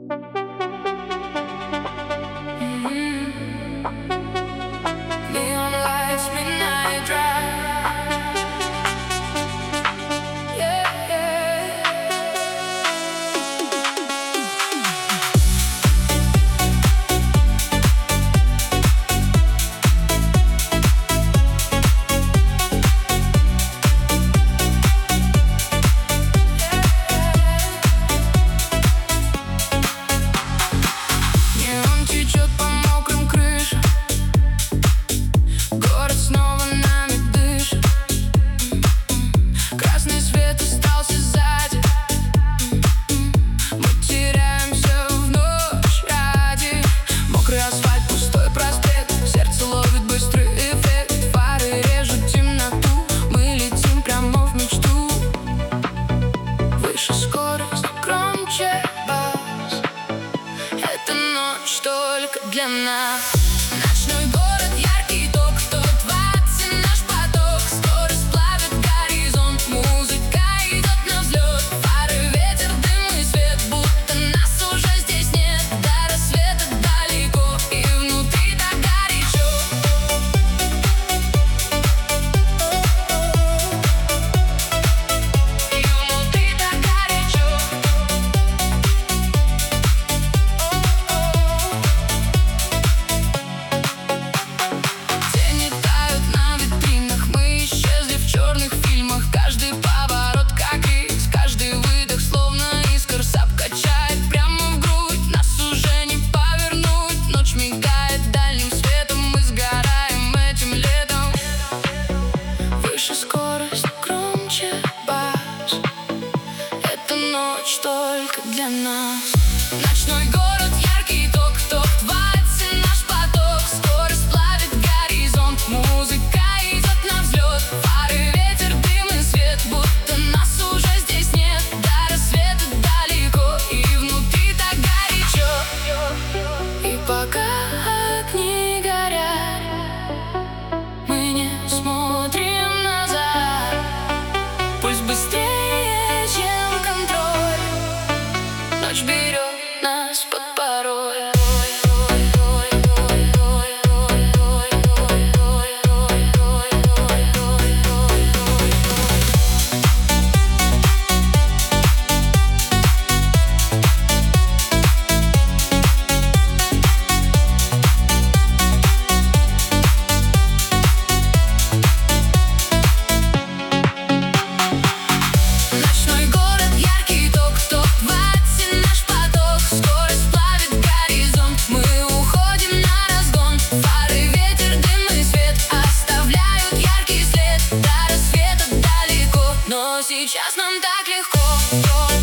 Neon lights, midnight drive. Yeah, yeah. Неон течет по мокрым крышам. Город снова нами дышит. Красный свет остался сзади. Мы теряемся в ночь ради. Мокрый асфальт, пустой проспект. Сердце ловит быстрый эффект. Фары режут темноту. Мы летим прямо в мечту. Выше скорость, громче бас. Это ночь только для нас. Ночной город, яркий ток, 120 наш поток. Скорость плавит горизонт, музыка идет на взлет. Фары, ветер, дым и свет, будто нас уже здесь нет. До рассвета далеко, и внутри так горячо. И внутри так горячо. Тени тают на витринах, мы исчезли в черных фильмах. Каждый поворот как риск, каждый выдох словно искр. Сап качает прямо в грудь, нас уже не повернуть. Ночь мигает дальним светом, мы сгораем этим летом. Выше скорость, громче бас. Это ночь только для нас. Ночной город, яркий ток, 120 наш поток. Скорость плавит горизонт, музыка идет на взлет. Фары, ветер, дым и свет, будто нас уже здесь нет. До рассвета далеко, и внутри так горячо. И пока огни горят, мы не смотрим назад. Пусть быстрее, чем контроль. Ночь берет нас под пароль. Ночной город, яркий ток, 120 наш поток. Скорость плавит горизонт, мы уходим на разгон. Фары, ветер, дым и свет оставляют яркий след. До рассвета далеко, но сейчас нам так легко.